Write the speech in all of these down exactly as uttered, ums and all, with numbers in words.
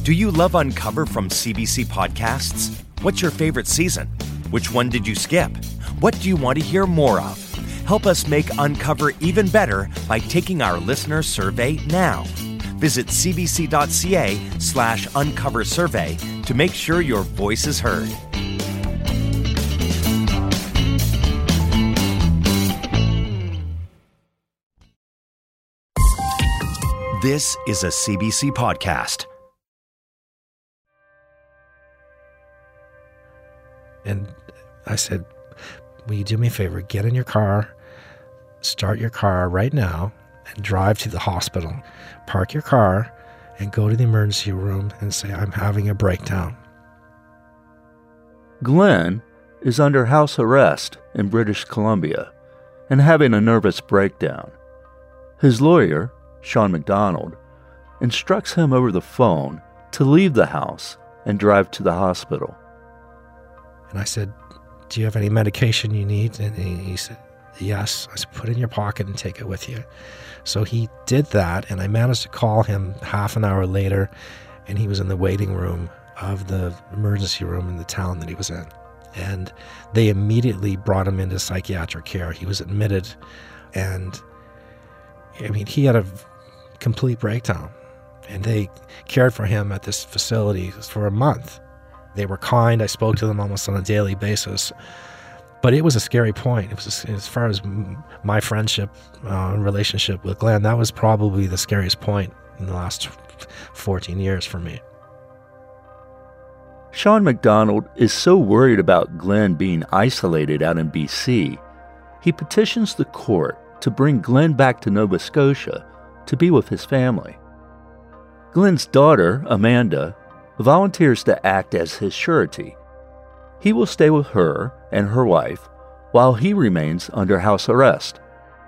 Do you love Uncover from C B C Podcasts? What's your favorite season? Which one did you skip? What do you want to hear more of? Help us make Uncover even better by taking our listener survey now. Visit cbc.ca slash uncover survey to make sure your voice is heard. This is a C B C podcast. And I said, will you do me a favor? Get in your car, start your car right now, and drive to the hospital. Park your car and go to the emergency room and say, I'm having a breakdown. Glenn is under house arrest in British Columbia and having a nervous breakdown. His lawyer, Sean McDonald, instructs him over the phone to leave the house and drive to the hospital. And I said, do you have any medication you need? And he, he said, yes. I said, put it in your pocket and take it with you. So he did that, and I managed to call him half an hour later, and he was in the waiting room of the emergency room in the town that he was in. And they immediately brought him into psychiatric care. He was admitted, and I mean, he had a complete breakdown. And they cared for him at this facility for a month. They were kind. I spoke to them almost on a daily basis. But it was a scary point. It was, as far as my friendship uh, and relationship with Glenn, that was probably the scariest point in the last fourteen years for me. Sean McDonald is so worried about Glenn being isolated out in B C, he petitions the court to bring Glenn back to Nova Scotia to be with his family. Glenn's daughter, Amanda, volunteers to act as his surety. He will stay with her and her wife while he remains under house arrest.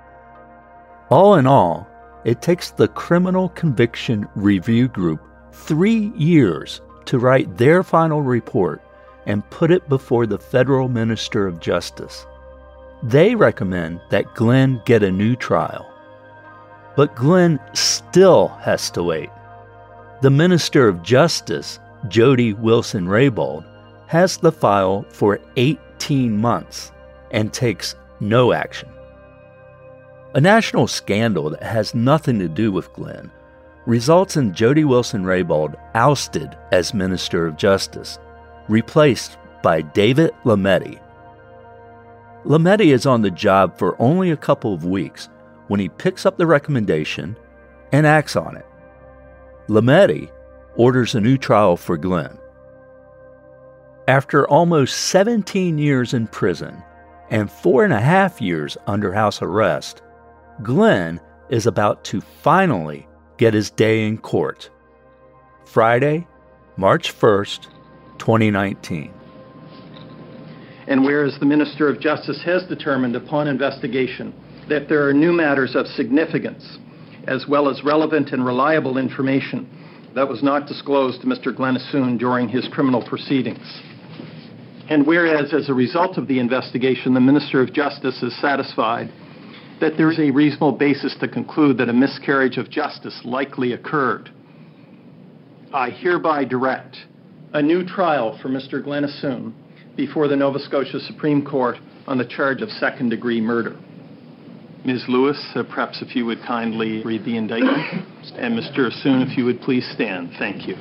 All in all, it takes the Criminal Conviction Review Group three years to write their final report and put it before the Federal Minister of Justice. They recommend that Glenn get a new trial. But Glenn still has to wait. The Minister of Justice, Jody Wilson-Raybould, has the file for eighteen months and takes no action. A national scandal that has nothing to do with Glenn results in Jody Wilson-Raybould ousted as Minister of Justice, replaced by David Lametti. Lametti is on the job for only a couple of weeks when he picks up the recommendation and acts on it. Lametti orders a new trial for Glenn. After almost seventeen years in prison and four and a half years under house arrest, Glenn is about to finally get his day in court. Friday, March first, twenty nineteen. And whereas the Minister of Justice has determined upon investigation that there are new matters of significance, as well as relevant and reliable information that was not disclosed to Mister Glenn Assoon during his criminal proceedings. And whereas, as a result of the investigation, the Minister of Justice is satisfied that there is a reasonable basis to conclude that a miscarriage of justice likely occurred, I hereby direct a new trial for Mister Glenn Assoon before the Nova Scotia Supreme Court on the charge of second-degree murder. Miz Lewis, uh, perhaps if you would kindly read the indictment. And Mister Assoon, if you would please stand. Thank you.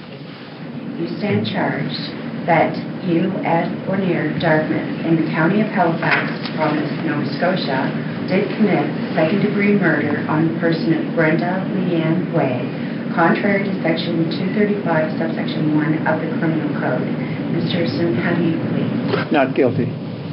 You stand charged that you, Ed Bournier Dartmouth, in the county of Halifax, province of Nova Scotia, did commit second-degree murder on the person of Brenda Leanne Way, contrary to Section two thirty-five, subsection one of the Criminal Code. Mister Assoon, how do you plead? Not guilty.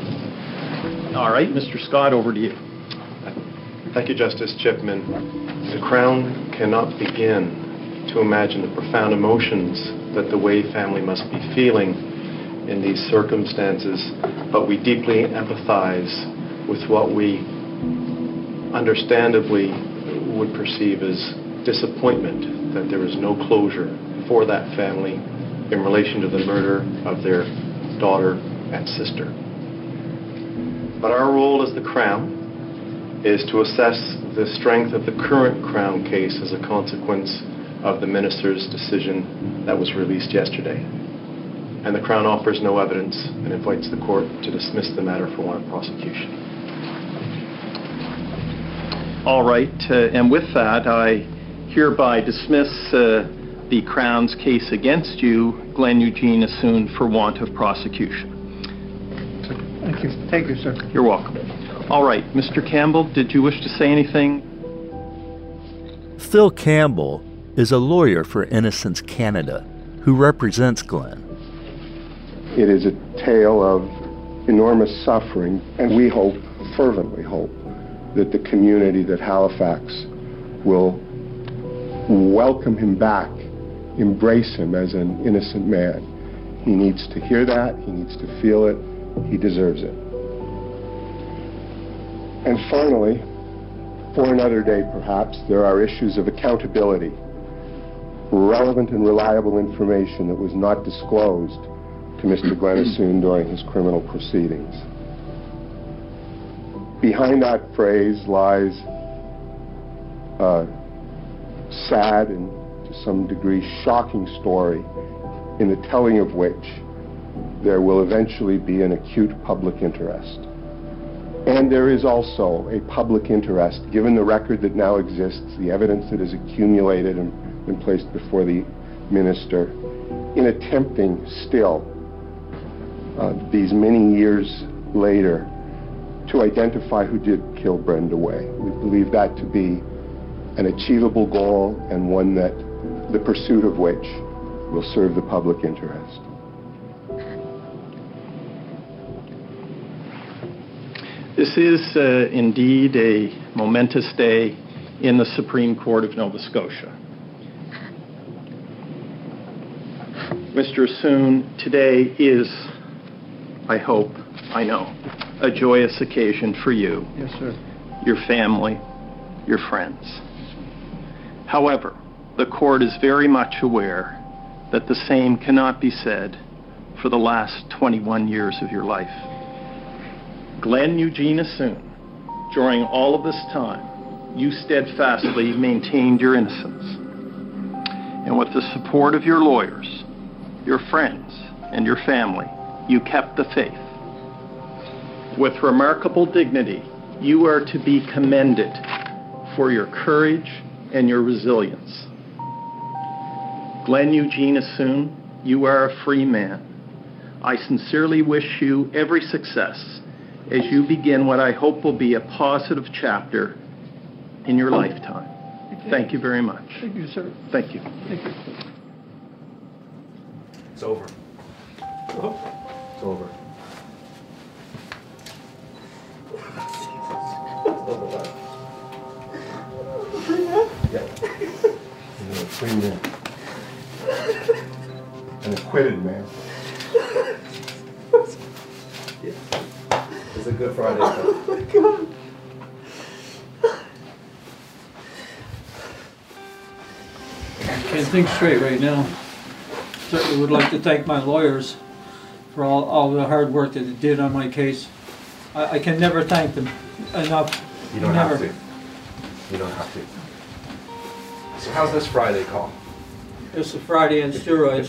All right, Mister Scott, over to you. Thank you, Justice Chipman. The Crown cannot begin to imagine the profound emotions that the Way family must be feeling in these circumstances, but we deeply empathize with what we understandably would perceive as disappointment that there is no closure for that family in relation to the murder of their daughter and sister. But our role as the Crown is to assess the strength of the current Crown case as a consequence of the minister's decision that was released yesterday. And the Crown offers no evidence and invites the court to dismiss the matter for want of prosecution. All right, uh, and with that, I hereby dismiss uh, the Crown's case against you, Glenn Eugene Assoon, for want of prosecution. Thank you. Thank you, sir. You're welcome. All right, Mister Campbell, did you wish to say anything? Phil Campbell is a lawyer for Innocence Canada who represents Glenn. It is a tale of enormous suffering, and we hope, fervently hope, that the community, that Halifax will welcome him back, embrace him as an innocent man. He needs to hear that, he needs to feel it, he deserves it. And finally, for another day perhaps, there are issues of accountability, relevant and reliable information that was not disclosed to Mister Glenn Assoon during his criminal proceedings. Behind that phrase lies a sad and to some degree shocking story, in the telling of which there will eventually be an acute public interest. And there is also a public interest, given the record that now exists, the evidence that is accumulated and been placed before the minister, in attempting still, uh, these many years later, to identify who did kill Brenda Way. We believe that to be an achievable goal, and one that the pursuit of which will serve the public interest. This is uh, indeed a momentous day in the Supreme Court of Nova Scotia. Mister Assoon, today is, I hope, I know, a joyous occasion for you, Yes, sir. your family, your friends. However, the court is very much aware that the same cannot be said for the last twenty-one years of your life. Glenn Eugene Assoon, during all of this time, you steadfastly maintained your innocence. And with the support of your lawyers, your friends, and your family, you kept the faith. With remarkable dignity, you are to be commended for your courage and your resilience. Glenn Eugene Assoon, you are a free man. I sincerely wish you every success as you begin what I hope will be a positive chapter in your lifetime. Thank you, Thank you very much. Thank you, sir. Thank you. Thank you. It's over. It's over. Yeah. You're a free man. An acquitted man. It's a Good Friday. Oh, my God. Can't think straight right now. Certainly would like to thank my lawyers for all, all the hard work that they did on my case. I, I can never thank them enough. You don't never. have to. You don't have to. So how's this Friday call? It's a Friday on steroids.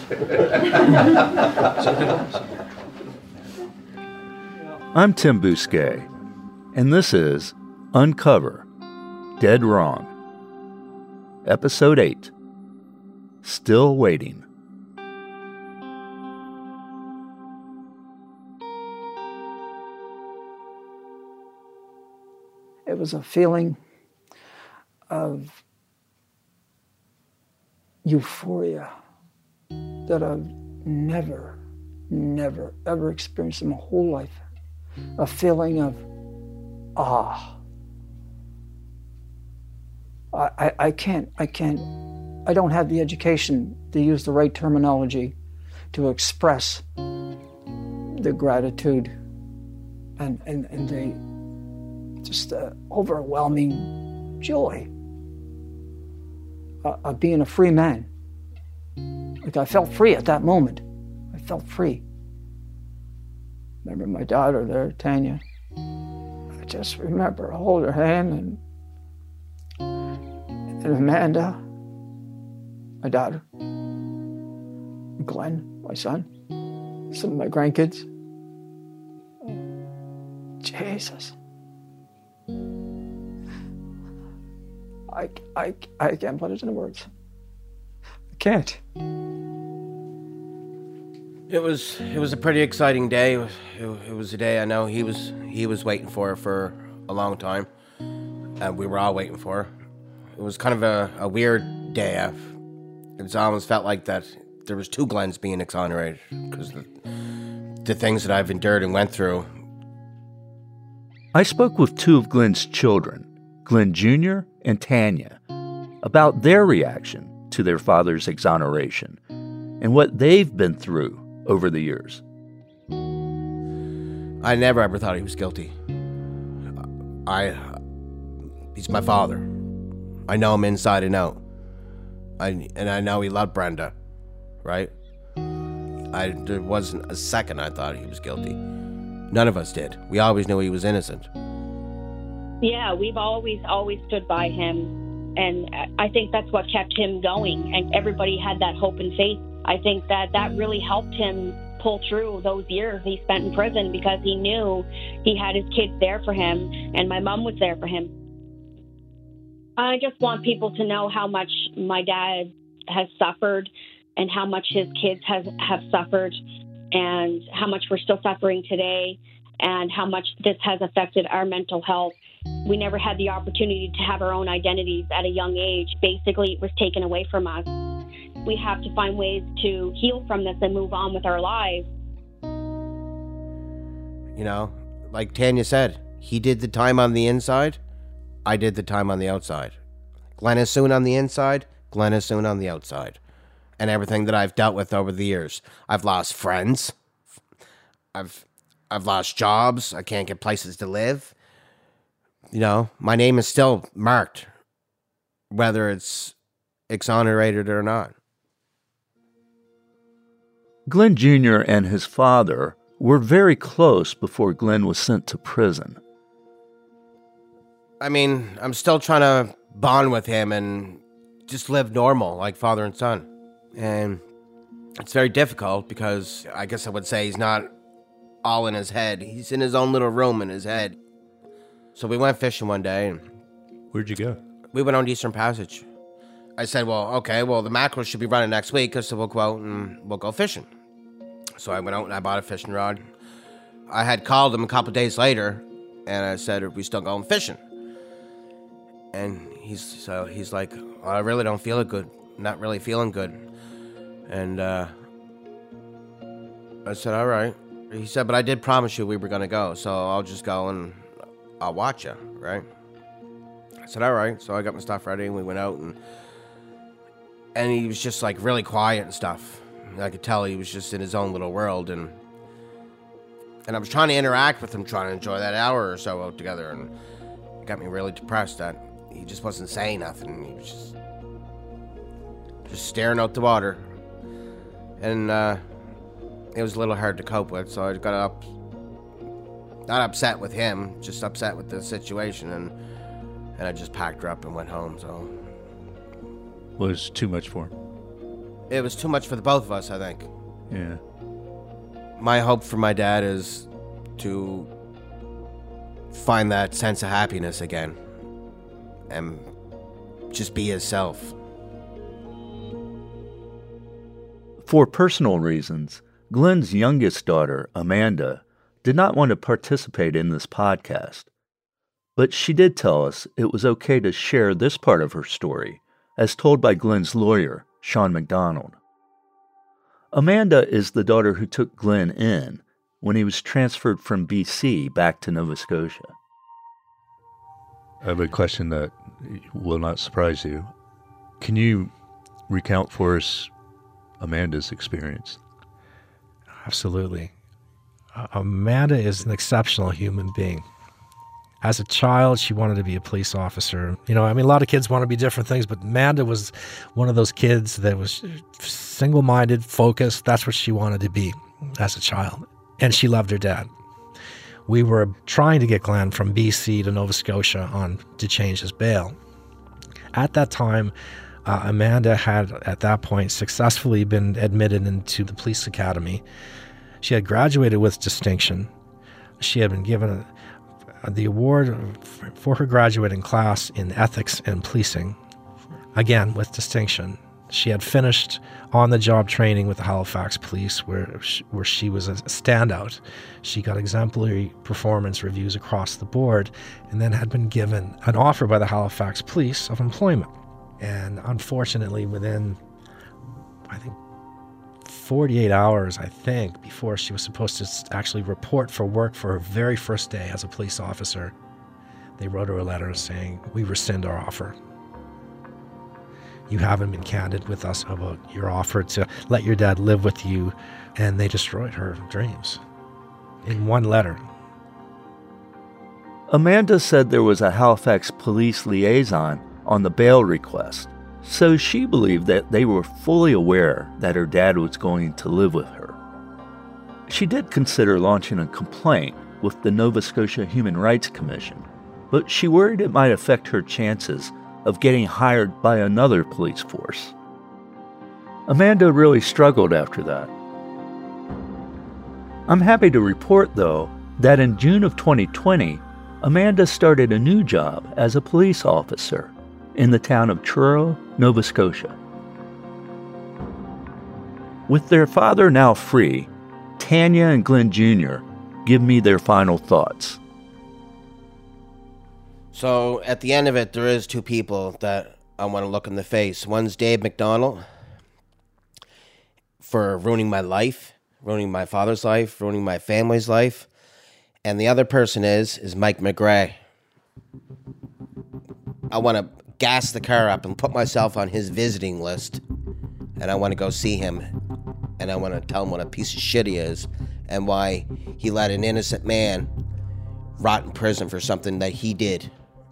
I'm Tim Bousquet, and this is Uncover, Dead Wrong. Episode eight, Still Waiting. It was a feeling of euphoria that I've never, never, ever experienced in my whole life. A feeling of awe. I, I, I can't, I can't, I don't have the education to use the right terminology to express the gratitude and, and, and the just uh, overwhelming joy uh, of being a free man. Like I felt free at that moment. I felt free. Remember my daughter there, Tanya. I just remember I hold her hand and, and Amanda. my daughter, Glenn, my son, some of my grandkids. Jesus. I, I, I can't put it into words. I can't. It was it was a pretty exciting day. It was, it, it was a day I know he was he was waiting for for a long time, and we were all waiting for. It was kind of a, a weird day. I've, it's almost felt like that there was two Glens being exonerated because the, the things that I've endured and went through. I spoke with two of Glenn's children, Glenn Junior and Tanya, about their reaction to their father's exoneration and what they've been through over the years. I never ever thought he was guilty. I, he's my father. I know him inside and out. I, and I know he loved Brenda, right? I, there wasn't a second I thought he was guilty. None of us did. We always knew he was innocent. Yeah, we've always, always stood by him. And I think that's what kept him going. And everybody had that hope and faith. I think that that really helped him pull through those years he spent in prison because he knew he had his kids there for him and my mom was there for him. I just want people to know how much my dad has suffered and how much his kids has, have suffered and how much we're still suffering today and how much this has affected our mental health. We never had the opportunity to have our own identities at a young age. Basically, it was taken away from us. We have to find ways to heal from this and move on with our lives. You know, like Tanya said, he did the time on the inside. I did the time on the outside. Glenn is soon on the inside. Glenn is soon on the outside. And everything that I've dealt with over the years. I've lost friends. I've I've lost jobs. I can't get places to live. You know, my name is still marked, whether it's exonerated or not. Glenn Junior and his father were very close before Glenn was sent to prison. I mean, I'm still trying to bond with him and just live normal like father and son. And it's very difficult because I guess I would say he's not all in his head. He's in his own little room in his head. So we went fishing one day. And where'd you go? We went on Eastern Passage. I said, well, okay, well, the mackerel should be running next week, so we'll go out and we'll go fishing. So I went out and I bought a fishing rod. I had called him a couple days later, and I said, are we still going fishing? And he's so he's like, well, I really don't feel it good. Not really feeling good. And uh, I said, all right. He said, but I did promise you we were going to go, so I'll just go and I'll watch you, right? I said, all right. So I got my stuff ready, and we went out, and and he was just, like, really quiet and stuff. I could tell he was just in his own little world, and and I was trying to interact with him, trying to enjoy that hour or so out together, and it got me really depressed that he just wasn't saying nothing. He was just, just staring out the water. And uh, it was a little hard to cope with, so I got up, not upset with him, just upset with the situation, and and I just packed her up and went home, so. Was too much for him? It was too much for the both of us, I think. Yeah. My hope for my dad is to find that sense of happiness again and just be himself. For personal reasons, Glenn's youngest daughter, Amanda, did not want to participate in this podcast, but she did tell us it was okay to share this part of her story, as told by Glenn's lawyer, Sean McDonald. Amanda is the daughter who took Glenn in when he was transferred from B C back to Nova Scotia. I have a question that will not surprise you. Can you recount for us Amanda's experience? Absolutely. Uh, Amanda is an exceptional human being. As a child, she wanted to be a police officer. You know, I mean, a lot of kids want to be different things, but Amanda was one of those kids that was single-minded, focused. That's what she wanted to be as a child. And she loved her dad. We were trying to get Glenn from B C to Nova Scotia on to change his bail. At that time, Uh, Amanda had, at that point, successfully been admitted into the police academy. She had graduated with distinction. She had been given a, the award for her graduating class in ethics and policing, again with distinction. She had finished on-the-job training with the Halifax Police, where she, where she was a standout. She got exemplary performance reviews across the board, and then had been given an offer by the Halifax Police of employment. And unfortunately, within, I think, forty-eight hours, I think, before she was supposed to actually report for work for her very first day as a police officer, they wrote her a letter saying, "We rescind our offer. You haven't been candid with us about your offer to let your dad live with you," and they destroyed her dreams in one letter. Amanda said there was a Halifax police liaison on the bail request, so she believed that they were fully aware that her dad was going to live with her. She did consider launching a complaint with the Nova Scotia Human Rights Commission, but she worried it might affect her chances of getting hired by another police force. Amanda really struggled after that. I'm happy to report, though, that in June of twenty twenty, Amanda started a new job as a police officer in the town of Truro, Nova Scotia. With their father now free, Tanya and Glenn Junior give me their final thoughts. So at the end of it, there is two people that I want to look in the face. One's Dave McDonald for ruining my life, ruining my father's life, ruining my family's life. And the other person is, is Mike McGray. I want to gas the car up and put myself on his visiting list. And I want to go see him. And I want to tell him what a piece of shit he is and why he let an innocent man rot in prison for something that he did.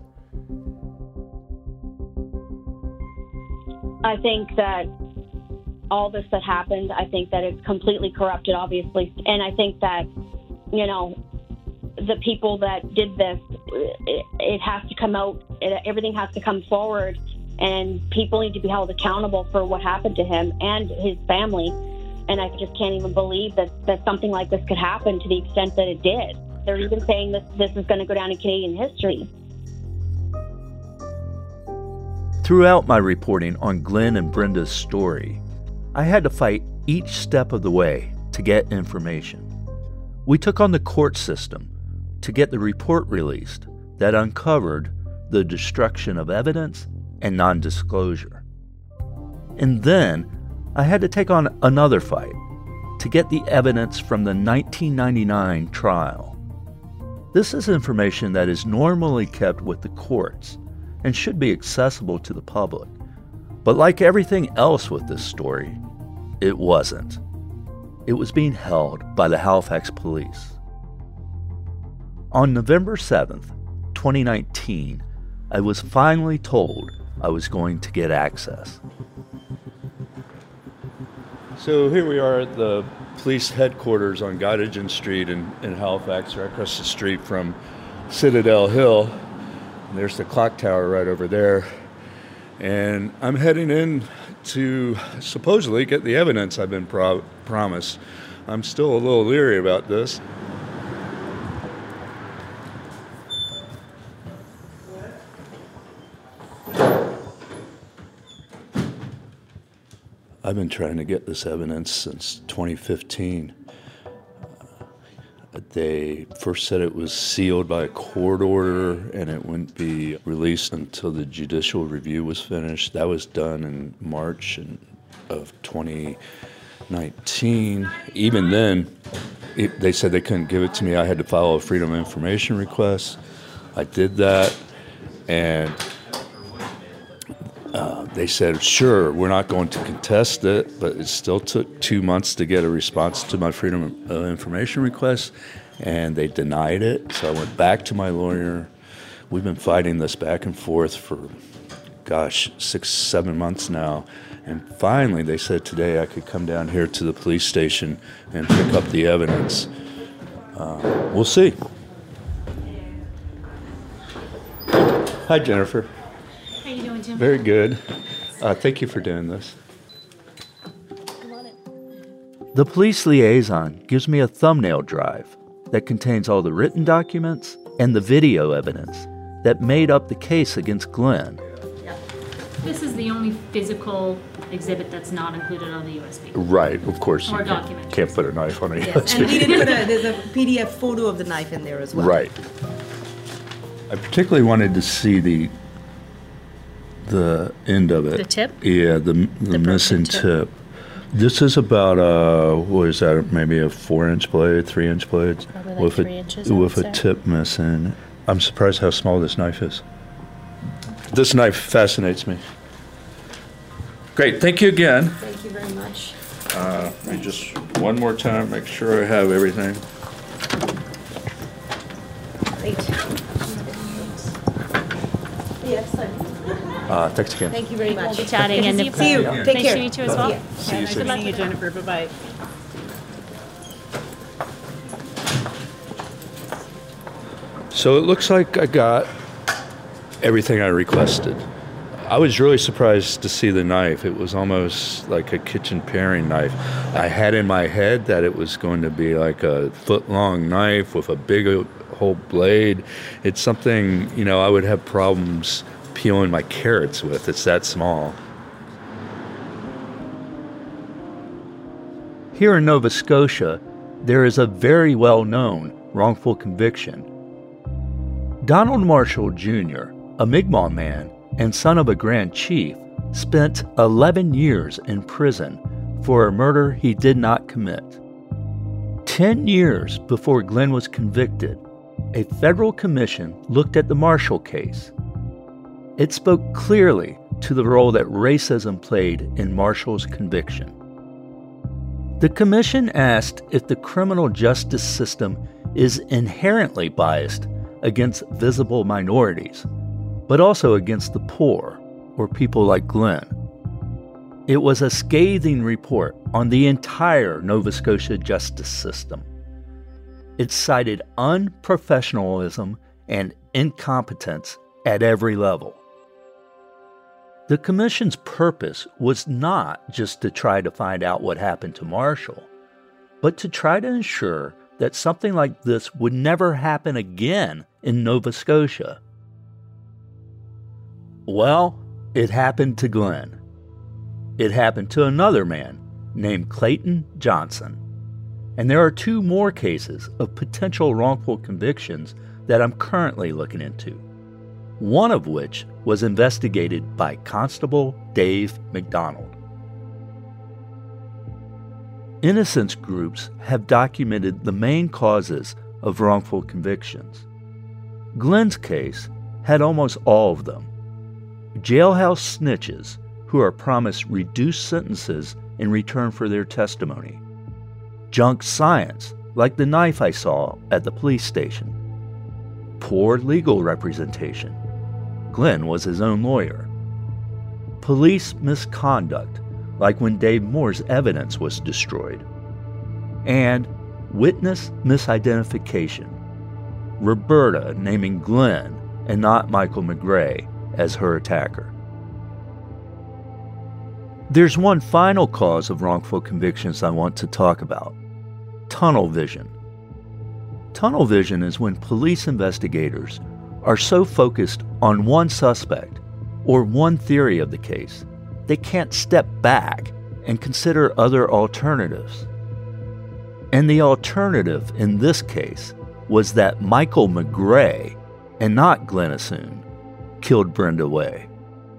I think that all this that happened, I think that it's completely corrupted, obviously. And I think that, you know, the people that did this, it, it has to come out, it, everything has to come forward, and people need to be held accountable for what happened to him and his family. And I just can't even believe that, that something like this could happen to the extent that it did. They're even saying that this is going to go down in Canadian history. Throughout my reporting on Glenn and Brenda's story, I had to fight each step of the way to get information. We took on the court system to get the report released that uncovered the destruction of evidence and non-disclosure. And then I had to take on another fight to get the evidence from the nineteen ninety-nine trial. This is information that is normally kept with the courts and should be accessible to the public. But like everything else with this story, it wasn't. It was being held by the Halifax Police. On November seventh, twenty nineteen, I was finally told I was going to get access. So here we are at the police headquarters on Gottingen Street in, in Halifax, right across the street from Citadel Hill. And there's the clock tower right over there. And I'm heading in to supposedly get the evidence I've been pro- promised. I'm still a little leery about this. I've been trying to get this evidence since twenty fifteen. Uh, they first said it was sealed by a court order and it wouldn't be released until the judicial review was finished. That was done in March of twenty nineteen. Even then, it, they said they couldn't give it to me. I had to file a Freedom of Information request. I did that, and Uh, they said, sure, we're not going to contest it, but it still took two months to get a response to my Freedom of Information request, and they denied it. So I went back to my lawyer. We've been fighting this back and forth for, gosh, six, seven months now. And finally, they said today I could come down here to the police station and pick up the evidence. Uh, we'll see. Hi, Jennifer. How you doing, Tim? Very good. Uh, thank you for doing this. The police liaison gives me a thumbnail drive that contains all the written documents and the video evidence that made up the case against Glenn. This is the only physical exhibit that's not included on the U S B. Right, of course. Or you can't, document. can't put a knife on a Yes, U S B. and we didn't put a, there's a P D F photo of the knife in there as well. Right. I particularly wanted to see the the end of it. The tip? Yeah, the the, The missing broken tip. This is about a, what is that, maybe a four-inch blade, three-inch blade? Probably like with three a, inches, I would With a say. tip missing. I'm surprised how small this knife is. This knife fascinates me. Great, thank you again. Thank you very much. Uh, let me just, one more time, make sure I have everything. Great. Yes, sir. Uh, thanks again. Thank you very much. We'll be chatting. Good and to if- see you. Yeah. Take nice care. to meet you as well. Yeah. See you Nice soon. meeting you, Jennifer. Bye-bye. So it looks like I got everything I requested. I was really surprised to see the knife. It was almost like a kitchen paring knife. I had in my head that it was going to be like a foot-long knife with a big o- whole blade. It's something, you know, I would have problems peeling my carrots with. It's that small. Here in Nova Scotia, there is a very well-known wrongful conviction. Donald Marshall Junior, a Mi'kmaq man and son of a Grand Chief, spent eleven years in prison for a murder he did not commit. Ten years before Glenn was convicted, a federal commission looked at the Marshall case. It spoke clearly to the role that racism played in Marshall's conviction. The commission asked if the criminal justice system is inherently biased against visible minorities, but also against the poor or people like Glenn. It was a scathing report on the entire Nova Scotia justice system. It cited unprofessionalism and incompetence at every level. The commission's purpose was not just to try to find out what happened to Marshall, but to try to ensure that something like this would never happen again in Nova Scotia. Well, it happened to Glenn. It happened to another man named Clayton Johnson. And there are two more cases of potential wrongful convictions that I'm currently looking into, one of which was investigated by Constable Dave McDonald. Innocence groups have documented the main causes of wrongful convictions. Glenn's case had almost all of them. Jailhouse snitches who are promised reduced sentences in return for their testimony. Junk science, like the knife I saw at the police station. Poor legal representation. Glenn was his own lawyer. Police misconduct, like when Dave Moore's evidence was destroyed. And witness misidentification. Roberta naming Glenn and not Michael McGray as her attacker. There's one final cause of wrongful convictions I want to talk about: tunnel vision. Tunnel vision is when police investigators are so focused on one suspect or one theory of the case, they can't step back and consider other alternatives. And the alternative in this case was that Michael McGray, and not Glenn Assoon, killed Brenda Way.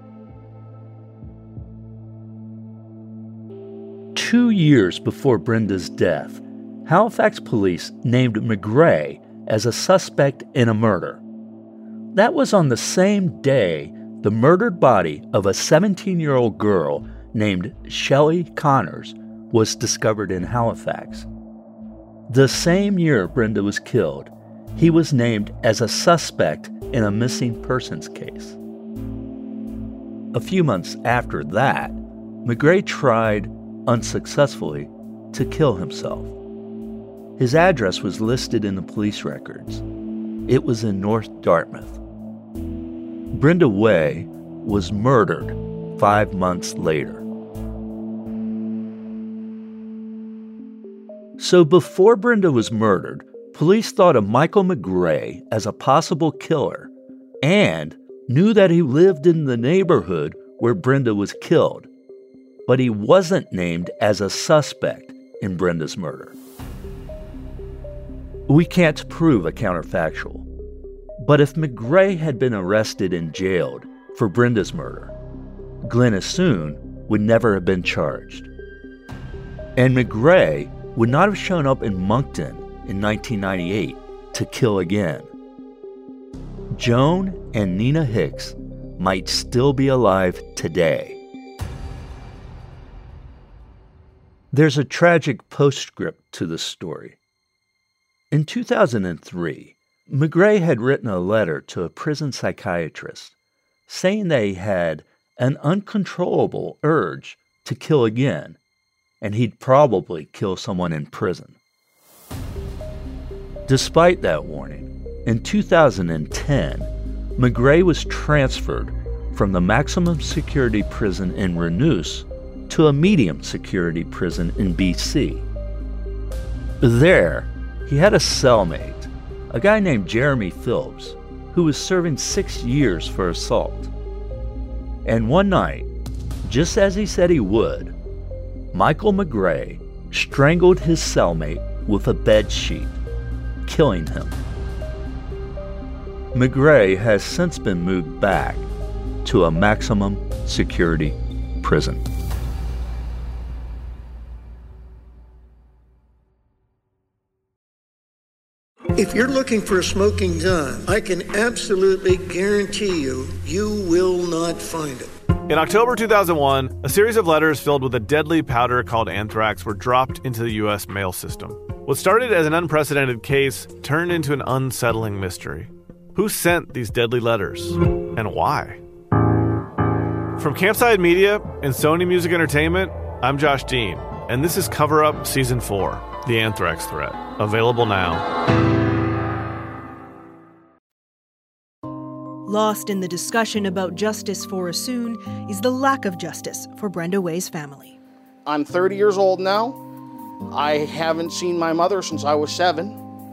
Two years before Brenda's death, Halifax police named McGray as a suspect in a murder. That was on the same day the murdered body of a seventeen-year-old girl named Shelley Connors was discovered in Halifax. The same year Brenda was killed, he was named as a suspect in a missing persons case. A few months after that, McGray tried, unsuccessfully, to kill himself. His address was listed in the police records. It was in North Dartmouth. Brenda Way was murdered five months later. So before Brenda was murdered, police thought of Michael McGray as a possible killer and knew that he lived in the neighborhood where Brenda was killed, but he wasn't named as a suspect in Brenda's murder. We can't prove a counterfactual, but if McGray had been arrested and jailed for Brenda's murder, Glenn Assoon would never have been charged. And McGray would not have shown up in Moncton in nineteen ninety-eight to kill again. Joan and Nina Hicks might still be alive today. There's a tragic postscript to the story. In two thousand three, McGray had written a letter to a prison psychiatrist saying that he had an uncontrollable urge to kill again, and he'd probably kill someone in prison. Despite that warning, in two thousand ten, McGray was transferred from the maximum security prison in Renouse to a medium security prison in B C. There, he had a cellmate, a guy named Jeremy Phillips, who was serving six years for assault. And one night, just as he said he would, Michael McGray strangled his cellmate with a bed sheet, killing him. McGray has since been moved back to a maximum security prison. If you're looking for a smoking gun, I can absolutely guarantee you, you will not find it. In October two thousand one, a series of letters filled with a deadly powder called anthrax were dropped into the U S mail system. What started as an unprecedented case turned into an unsettling mystery. Who sent these deadly letters, and why? From Campside Media and Sony Music Entertainment, I'm Josh Dean, and this is Cover Up Season four, The Anthrax Threat, available now. Lost in the discussion about justice for Assoon is the lack of justice for Brenda Way's family. I'm thirty years old now. I haven't seen my mother since I was seven.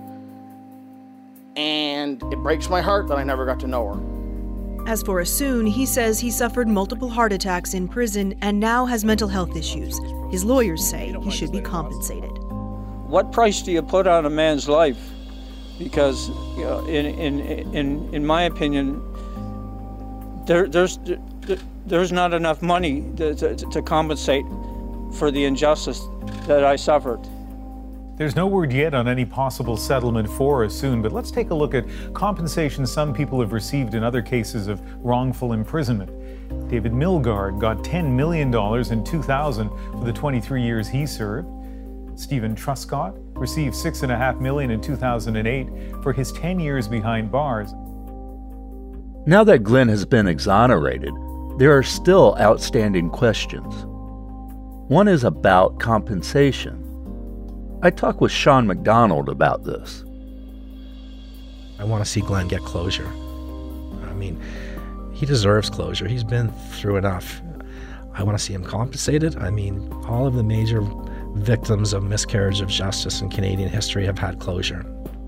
And it breaks my heart that I never got to know her. As for Assoon, he says he suffered multiple heart attacks in prison and now has mental health issues. His lawyers say he should be compensated. What price do you put on a man's life? Because, you know, in in in in my opinion, there there's there's not enough money to, to, to compensate for the injustice that I suffered. There's no word yet on any possible settlement for Assoon, but let's take a look at compensation some people have received in other cases of wrongful imprisonment. David Milgaard got ten million dollars in two thousand for the twenty-three years he served. Stephen Truscott received six point five million dollars in two thousand eight for his ten years behind bars. Now that Glenn has been exonerated, there are still outstanding questions. One is about compensation. I talked with Sean McDonald about this. I want to see Glenn get closure. I mean, he deserves closure. He's been through enough. I want to see him compensated. I mean, all of the major victims of miscarriage of justice in Canadian history have had closure.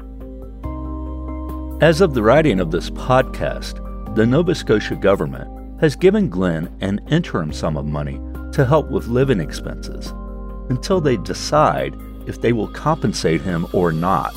As of the writing of this podcast, the Nova Scotia government has given Glenn an interim sum of money to help with living expenses until they decide if they will compensate him or not.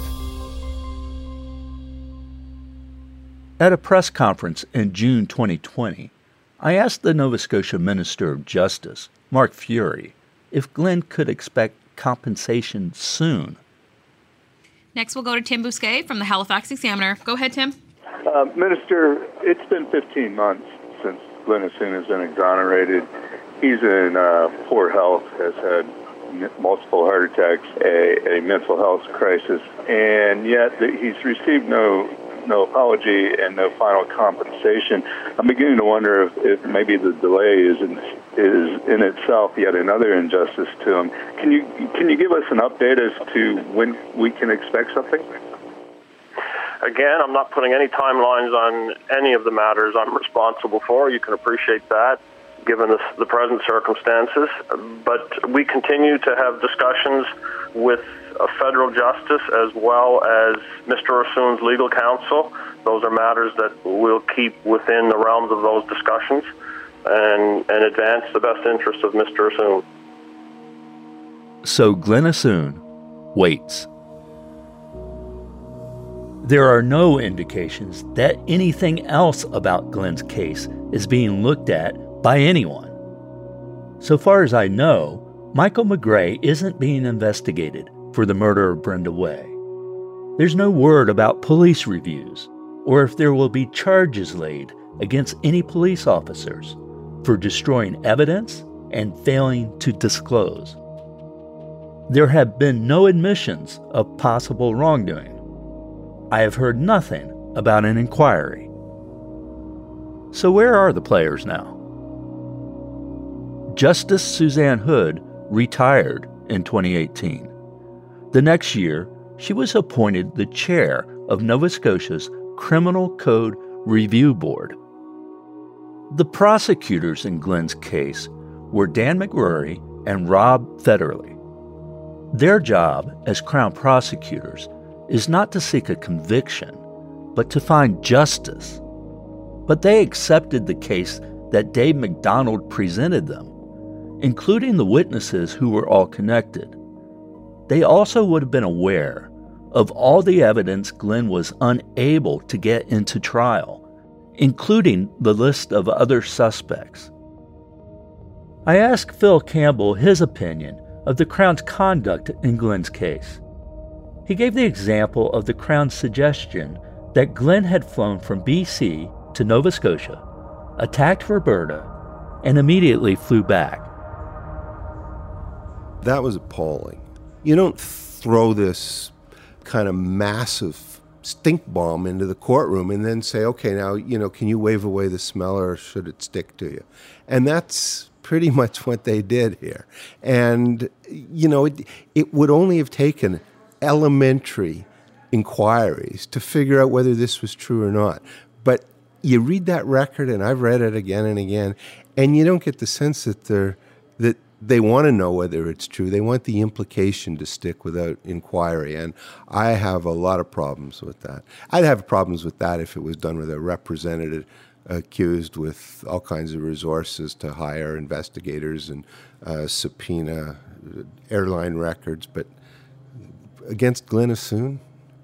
At a press conference in June twenty twenty, I asked the Nova Scotia Minister of Justice, Mark Fury, if Glenn could expect compensation soon. Next, we'll go to Tim Bousquet from the Halifax Examiner. Go ahead, Tim. Uh, Minister, it's been fifteen months since Glenn Assoon has been exonerated. He's in uh, poor health, has had multiple heart attacks, a, a mental health crisis, and yet he's received no no apology and no final compensation. I'm beginning to wonder if, if maybe the delay is in, is in itself yet another injustice to him. Can you can you give us an update as to when we can expect something? Again, I'm not putting any timelines on any of the matters I'm responsible for. You can appreciate that. given the, the present circumstances. But we continue to have discussions with a federal justice as well as Mister Ossoon's legal counsel. Those are matters that we'll keep within the realms of those discussions and, and advance the best interest of Mister Ossoon. So Glenn Ossoon waits. There are no indications that anything else about Glenn's case is being looked at by anyone. So far as I know, Michael McGray isn't being investigated for the murder of Brenda Way. There's no word about police reviews or if there will be charges laid against any police officers for destroying evidence and failing to disclose. There have been no admissions of possible wrongdoing. I have heard nothing about an inquiry. So where are the players now? Justice Suzanne Hood retired in twenty eighteen. The next year, she was appointed the chair of Nova Scotia's Criminal Code Review Board. The prosecutors in Glenn's case were Dan McGrory and Rob Federley. Their job as Crown prosecutors is not to seek a conviction, but to find justice. But they accepted the case that Dave McDonald presented them, including the witnesses who were all connected. They also would have been aware of all the evidence Glenn was unable to get into trial, including the list of other suspects. I asked Phil Campbell his opinion of the Crown's conduct in Glenn's case. He gave the example of the Crown's suggestion that Glenn had flown from B C to Nova Scotia, attacked Roberta, and immediately flew back. That was appalling. You don't throw this kind of massive stink bomb into the courtroom and then say, okay, now, you know, can you wave away the smell or should it stick to you? And that's pretty much what they did here. And, you know, it, it would only have taken elementary inquiries to figure out whether this was true or not. But you read that record, and I've read it again and again, and you don't get the sense that they're that they want to know whether it's true. They want the implication to stick without inquiry, and I have a lot of problems with that. I'd have problems with that if it was done with a representative accused with all kinds of resources to hire investigators and uh, subpoena airline records, but against Glenn Ossoon?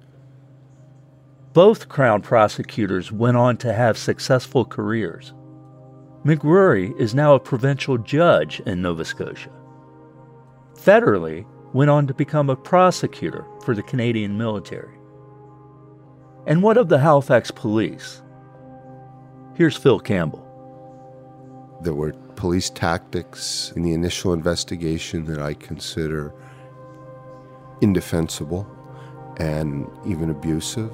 Both Crown prosecutors went on to have successful careers. McGrory is now a provincial judge in Nova Scotia. Federley went on to become a prosecutor for the Canadian military. And what of the Halifax police? Here's Phil Campbell. There were police tactics in the initial investigation that I consider indefensible and even abusive.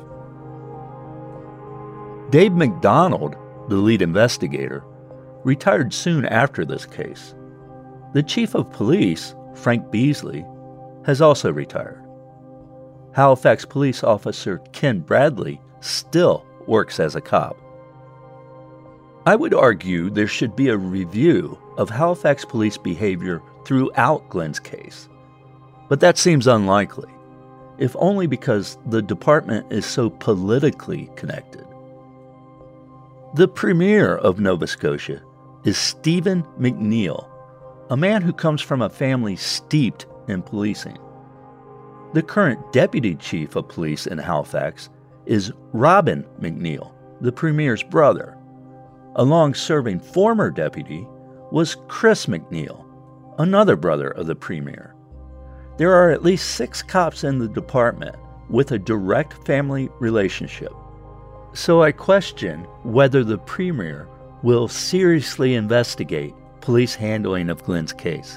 Dave McDonald, the lead investigator, retired soon after this case. The chief of police, Frank Beasley, has also retired. Halifax police officer Ken Bradley still works as a cop. I would argue there should be a review of Halifax police behavior throughout Glenn's case. But that seems unlikely, if only because the department is so politically connected. The Premier of Nova Scotia is Stephen McNeil, a man who comes from a family steeped in policing. The current Deputy Chief of Police in Halifax is Robin McNeil, the Premier's brother. A long-serving former deputy was Chris McNeil, another brother of the Premier. There are at least six cops in the department with a direct family relationship. So I question whether the Premier will seriously investigate police handling of Glenn's case.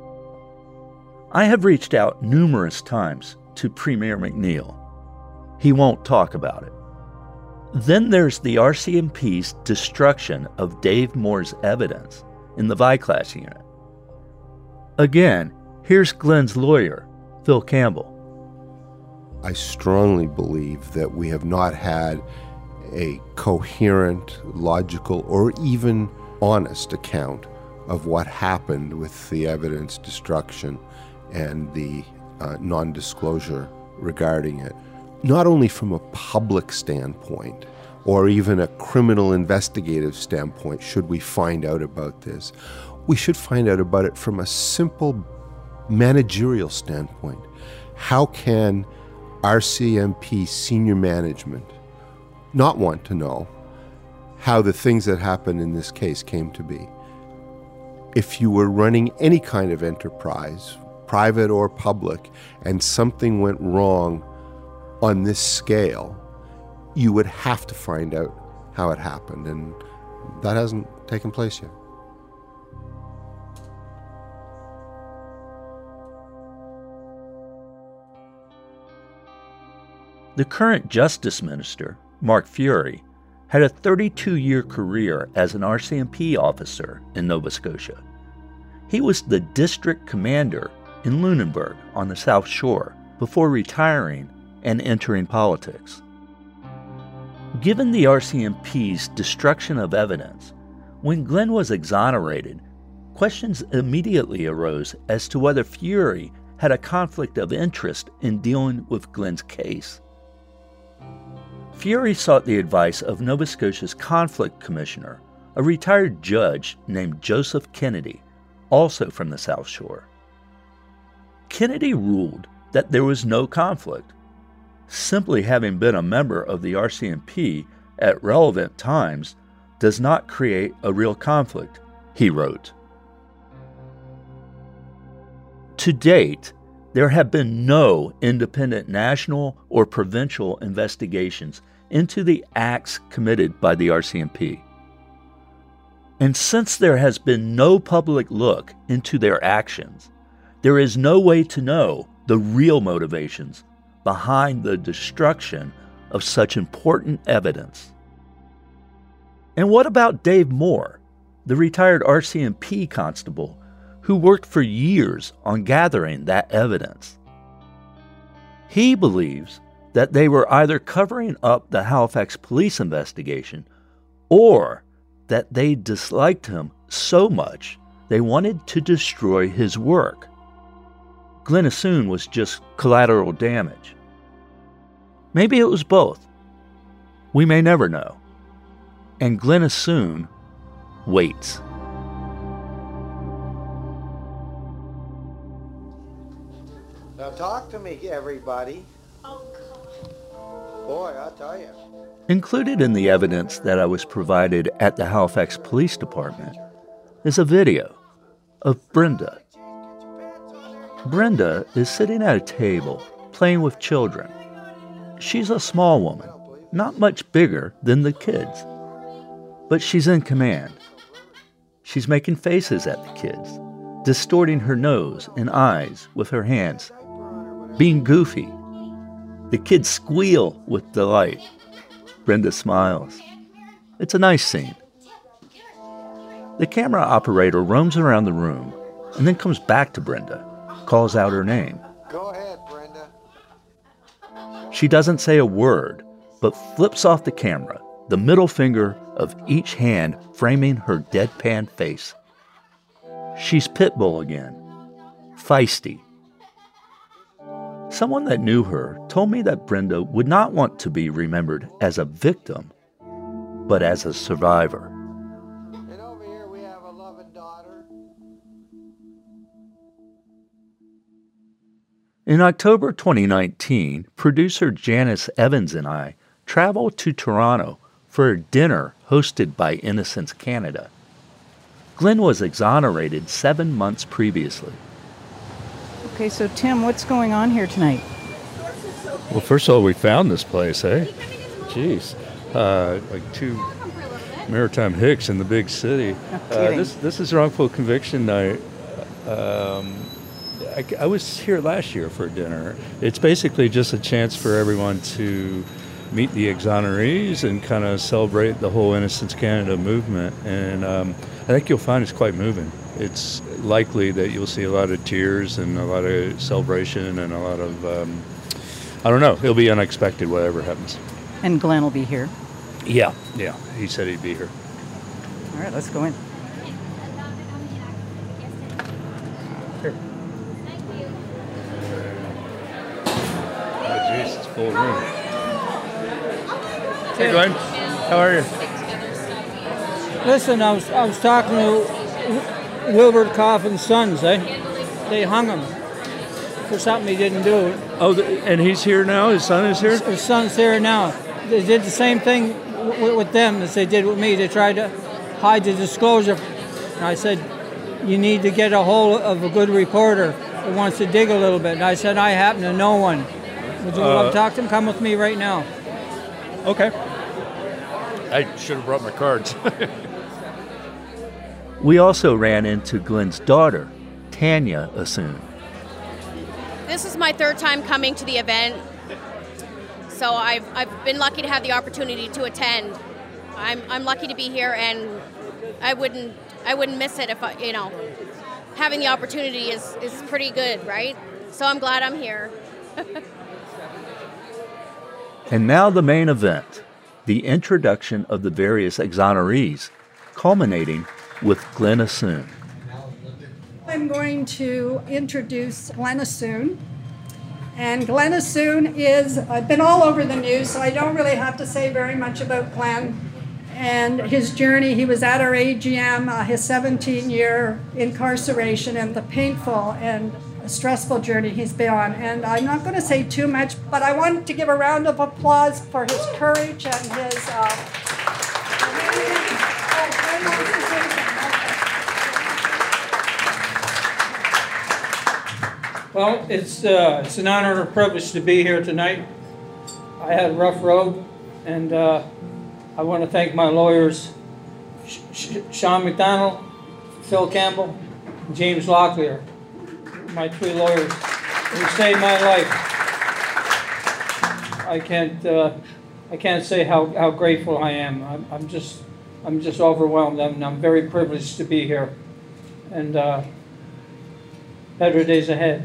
I have reached out numerous times to Premier McNeil. He won't talk about it. Then there's the R C M P's destruction of Dave Moore's evidence in the Vi-Class unit. Again, here's Glenn's lawyer, Phil Campbell. I strongly believe that we have not had a coherent, logical, or even honest account of what happened with the evidence destruction and the uh, non-disclosure regarding it, not only from a public standpoint or even a criminal investigative standpoint should we find out about this, we should find out about it from a simple managerial standpoint. How can R C M P senior management not want to know how the things that happened in this case came to be? If you were running any kind of enterprise, private or public, and something went wrong on this scale, you would have to find out how it happened, and that hasn't taken place yet. The current Justice Minister, Mark Fury, had a thirty-two-year career as an R C M P officer in Nova Scotia. He was the district commander in Lunenburg on the South Shore before retiring and entering politics. Given the R C M P's destruction of evidence, when Glenn was exonerated, questions immediately arose as to whether Fury had a conflict of interest in dealing with Glenn's case. Fury sought the advice of Nova Scotia's conflict commissioner, a retired judge named Joseph Kennedy, also from the South Shore. Kennedy ruled that there was no conflict. Simply having been a member of the R C M P at relevant times does not create a real conflict, he wrote. To date, there have been no independent national or provincial investigations into the acts committed by the R C M P. And since there has been no public look into their actions, there is no way to know the real motivations behind the destruction of such important evidence. And what about Dave Moore, the retired R C M P constable who worked for years on gathering that evidence? He believes that they were either covering up the Halifax police investigation or that they disliked him so much they wanted to destroy his work. Glenn Assoon was just collateral damage. Maybe it was both. We may never know. And Glenn Assoon waits. Now talk to me, everybody. Boy, I'll tell you. Included in the evidence that I was provided at the Halifax Police Department is a video of Brenda. Brenda is sitting at a table playing with children. She's a small woman, not much bigger than the kids, but she's in command. She's making faces at the kids, distorting her nose and eyes with her hands, being goofy. The kids squeal with delight. Brenda smiles. It's a nice scene. The camera operator roams around the room and then comes back to Brenda, calls out her name. Go ahead, Brenda. She doesn't say a word, but flips off the camera, the middle finger of each hand framing her deadpan face. She's Pitbull again. Feisty. Someone that knew her told me that Brenda would not want to be remembered as a victim, but as a survivor. And over here we have a loving daughter. In October twenty nineteen, producer Janice Evans and I traveled to Toronto for a dinner hosted by Innocence Canada. Glenn was exonerated seven months previously. Okay, so Tim, what's going on here tonight? Well, first of all, we found this place, eh? Jeez. Uh, like two maritime hicks in the big city. No uh, this this is wrongful conviction night. Um, I, I was here last year for dinner. It's basically just a chance for everyone to meet the exonerees and kind of celebrate the whole Innocence Canada movement. And um, I think you'll find it's quite moving. It's likely that you'll see a lot of tears and a lot of celebration and a lot of, um, I don't know, it'll be unexpected whatever happens. And Glenn will be here. Yeah, yeah, he said he'd be here. All right, let's go in. Here. Oh, jeez, it's full room. Hey, Glenn. How are you? Listen, I was I was talking to Wilbert Coffin's sons. Eh? They hung him for something he didn't do. Oh, and he's here now? His son is here? His, his son's here now. They did the same thing w- with them as they did with me. They tried to hide the disclosure. And I said, you need to get a hold of a good reporter who wants to dig a little bit. And I said, I happen to know one. Would you love to talk to him? Come with me right now. Okay. I should have brought my cards. We also ran into Glenn's daughter, Tanya Assoon. This is my third time coming to the event, so I've I've been lucky to have the opportunity to attend. I'm I'm lucky to be here, and I wouldn't I wouldn't miss it if I, you know, having the opportunity is is pretty good, right? So I'm glad I'm here. And now the main event, the introduction of the various exonerees, culminating with Glenn Assoon. I'm going to introduce Glenn Assoon. And Glenn Assoon is, I've been all over the news, so I don't really have to say very much about Glenn and his journey. He was at our A G M, uh, his seventeen-year incarceration, and the painful and stressful journey he's been on. And I'm not going to say too much, but I want to give a round of applause for his courage and his... Uh, Well, it's uh, it's an honor and a privilege to be here tonight. I had a rough road, and uh, I want to thank my lawyers, Sh- Sh- Sean McDonald, Phil Campbell, and James Locklear, my three lawyers who saved my life. I can't uh, I can't say how, how grateful I am. I'm, I'm just I'm just overwhelmed, and I'm very privileged to be here, and uh, better days ahead.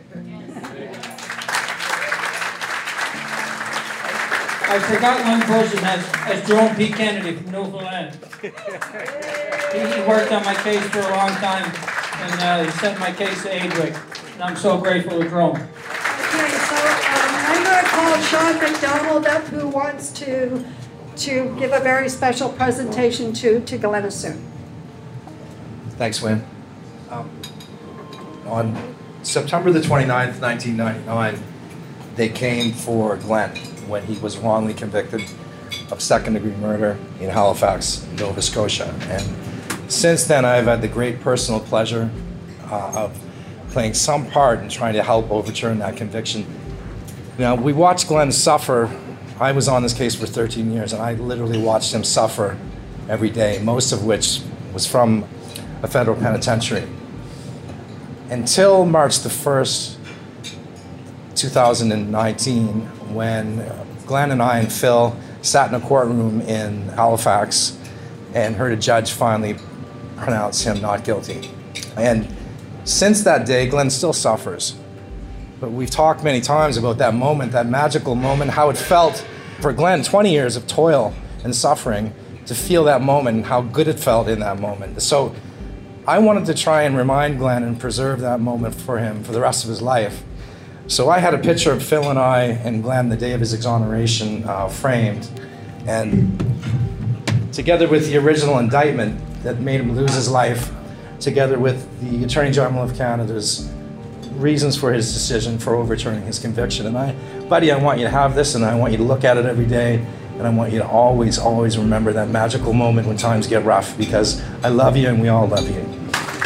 I forgot one person, as, as Jerome P. Kennedy from Newfoundland. He, he worked on my case for a long time, and uh, he sent my case to Adric, and I'm so grateful to Jerome. Okay, so um, I'm going to call Sean McDonald up, who wants to to give a very special presentation to, to Glenn Assoon. Thanks, Wynn. Um, on September the twenty-ninth, nineteen ninety-nine, they came for Glenn when he was wrongly convicted of second-degree murder in Halifax, Nova Scotia. And since then, I've had the great personal pleasure uh, of playing some part in trying to help overturn that conviction. Now, we watched Glenn suffer. I was on this case for thirteen years, and I literally watched him suffer every day, most of which was from a federal penitentiary. Until March the first, two thousand nineteen, when Glenn and I and Phil sat in a courtroom in Halifax and heard a judge finally pronounce him not guilty. And since that day, Glenn still suffers. But we've talked many times about that moment, that magical moment, how it felt for Glenn, twenty years of toil and suffering, to feel that moment and how good it felt in that moment. So I wanted to try and remind Glenn and preserve that moment for him for the rest of his life. So I had a picture of Phil and I and Glenn the day of his exoneration uh, framed, and together with the original indictment that made him lose his life, together with the Attorney General of Canada's reasons for his decision for overturning his conviction. And I, buddy, I want you to have this, and I want you to look at it every day, and I want you to always, always remember that magical moment when times get rough, because I love you and we all love you.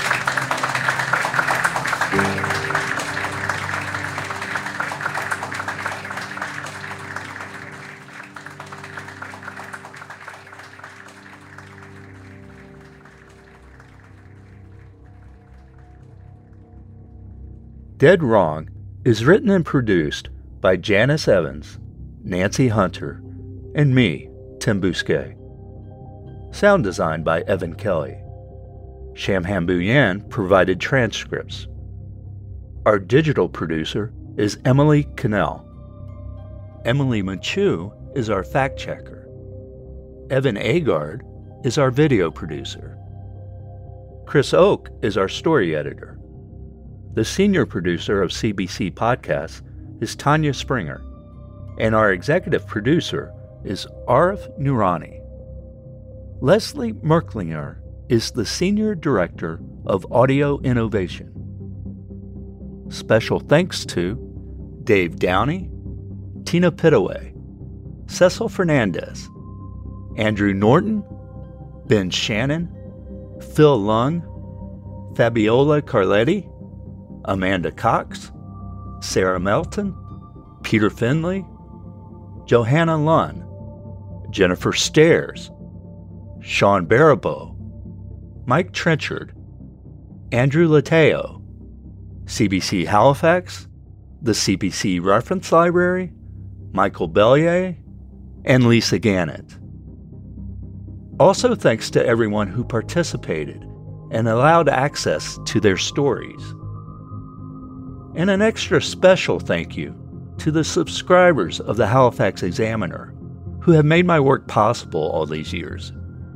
Dead Wrong is written and produced by Janice Evans, Nancy Hunter, and me, Tim Bousquet. Sound design by Evan Kelly. Shamham Buyan provided transcripts. Our digital producer is Emily Cannell. Emily Manchu is our fact checker. Evan Agard is our video producer. Chris Oak is our story editor. The senior producer of C B C Podcasts is Tanya Springer, and our executive producer is Arif Noorani. Leslie Merklinger is the Senior Director of Audio Innovation. Special thanks to Dave Downey, Tina Pittaway, Cecil Fernandez, Andrew Norton, Ben Shannon, Phil Lung, Fabiola Carletti, Amanda Cox, Sarah Melton, Peter Finley, Johanna Lunn, Jennifer Stairs, Sean Baribeau, Mike Trenchard, Andrew Lateo, C B C Halifax, the C B C Reference Library, Michael Bellier, and Lisa Gannett. Also thanks to everyone who participated and allowed access to their stories. And an extra special thank you to the subscribers of the Halifax Examiner who have made my work possible all these years.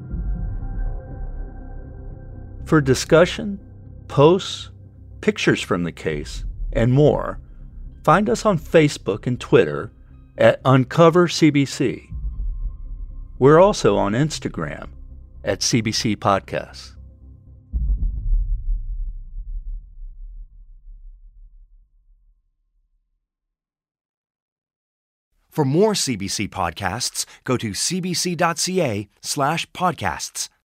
For discussion, posts, pictures from the case, and more, find us on Facebook and Twitter at Uncover C B C. We're also on Instagram at C B C Podcasts. For more C B C podcasts, go to cbc.ca slash podcasts.